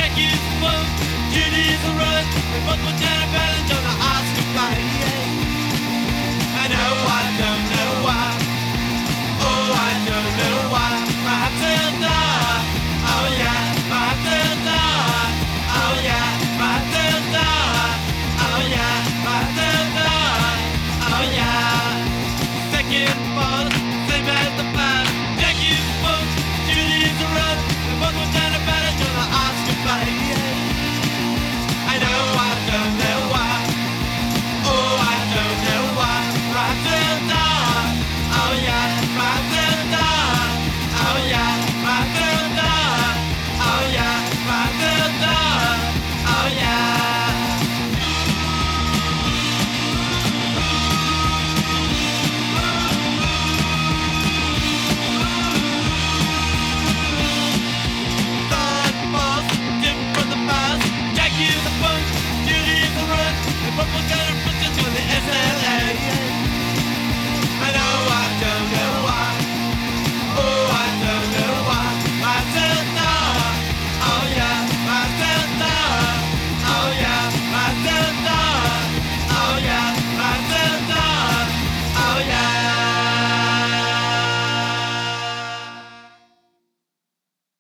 Jackie's the boat, Judy's the run. We both went down a valley on the high school flight. I know, I know.